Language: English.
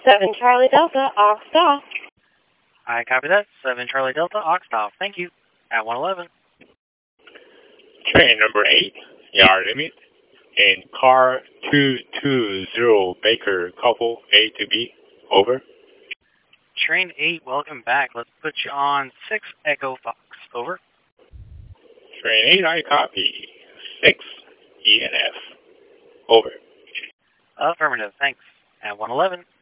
7 Charlie Delta, Oxed off. I copy that. 7 Charlie Delta, Oxed off. Thank you. At 111. Train number 8, yard limit, in car 220 Baker couple A to B. Over. Train 8, welcome back. Let's put you on 6 Echo Fox. Over. Train 8, I copy. 6 ENF. Over. Affirmative, thanks. At 111.